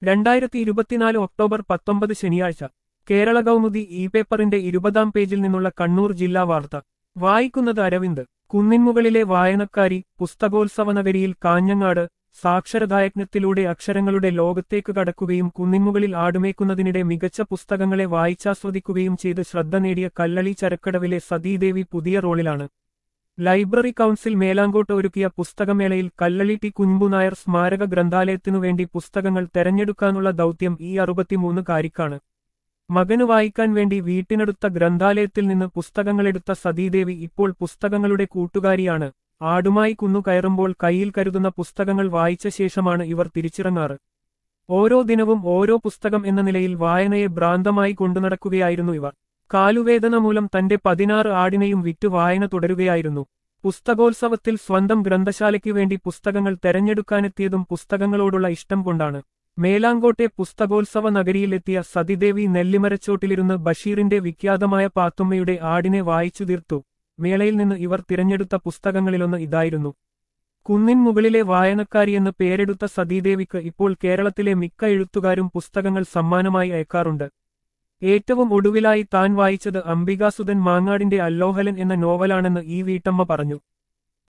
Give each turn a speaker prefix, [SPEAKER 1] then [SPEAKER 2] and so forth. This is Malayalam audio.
[SPEAKER 1] 2024 ഒക്ടോബർ 19 ശനിയാഴ്ച കേരള കൗമുദി ഇ പേപ്പറിന്റെ 20-ാം പേജിൽ നിന്നുള്ള കണ്ണൂർ ജില്ലാ വാർത്ത വായിക്കുന്നത് അരവിന്ദ്. കുന്നിൻമുകളിലെ വായനക്കാരി പുസ്തകോത്സവ നഗരിയിൽ കാഞ്ഞങ്ങാട് സാക്ഷരതായജ്ഞത്തിലൂടെ അക്ഷരങ്ങളുടെ ലോകത്തേക്ക് കടക്കുകയും കുന്നിൻമുകളിൽ ആടുമേക്കുന്നതിനിടെ മികച്ച പുസ്തകങ്ങളെ വായിച്ചാസ്വദിക്കുകയും ചെയ്ത് ശ്രദ്ധ നേടിയ കല്ലളി ചരക്കടവിലെ സതീദേവി പുതിയ റോളിലാണ്. ലൈബ്രറി കൗൺസിൽ മേലാങ്കോട്ട് ഒരുക്കിയ പുസ്തകമേളയിൽ കല്ലളി ടി കുഞ്ഞുനായർ സ്മാരക ഗ്രന്ഥാലയത്തിനുവേണ്ടി പുസ്തകങ്ങൾ തെരഞ്ഞെടുക്കാനുള്ള ദൗത്യം ഈ 63-കാരിക്കാണ്. മകന് വായിക്കാൻ വേണ്ടി വീട്ടിനടുത്ത ഗ്രന്ഥാലയത്തിൽ നിന്ന് പുസ്തകങ്ങളെടുത്ത സതീദേവി ഇപ്പോൾ പുസ്തകങ്ങളുടെ കൂട്ടുകാരിയാണ്. ആടുമായി കുന്നു കയറുമ്പോൾ കയ്യിൽ കരുതുന്ന പുസ്തകങ്ങൾ വായിച്ച ശേഷമാണ് ഇവർ തിരിച്ചിറങ്ങാറ്. ഓരോ ദിനവും ഓരോ പുസ്തകം എന്ന നിലയിൽ വായനയെ ഭ്രാന്തമായി കൊണ്ടുനടക്കുകയായിരുന്നു ഇവർ. കാലുവേദന മൂലം തന്റെ 16 ആടിനെയും വിറ്റു വായന തുടരുകയായിരുന്നു. പുസ്തകോത്സവത്തിൽ സ്വന്തം ഗ്രന്ഥശാലയ്ക്കു വേണ്ടി പുസ്തകങ്ങൾ തെരഞ്ഞെടുക്കാനെത്തിയതും പുസ്തകങ്ങളോടുള്ള ഇഷ്ടം കൊണ്ടാണ്. മേലാങ്കോട്ടെ പുസ്തകോത്സവ നഗരിയിലെത്തിയ സതിദേവി നെല്ലിമരച്ചോട്ടിലിരുന്ന് ബഷീറിന്റെ വിഖ്യാതമായ പാത്തുമ്മയുടെ ആടിനെ വായിച്ചു തീർത്തു. മേളയിൽ നിന്ന് ഇവർ തിരഞ്ഞെടുത്ത പുസ്തകങ്ങളിലൊന്ന് ഇതായിരുന്നു. കുന്നിൻ മുകളിലെ വായനക്കാരിയെന്ന് പേരെടുത്ത സതീദേവിക്ക് ഇപ്പോൾ കേരളത്തിലെ മിക്ക എഴുത്തുകാരും പുസ്തകങ്ങൾ സമ്മാനമായി അയക്കാറുണ്ട്. ഏറ്റവും ഒടുവിലായി താൻ വായിച്ചത് അംബികാസുധൻ മാങ്ങാടിന്റെ അല്ലോഹലൻ എന്ന നോവലാണെന്ന് ഈ വീട്ടമ്മ പറഞ്ഞു.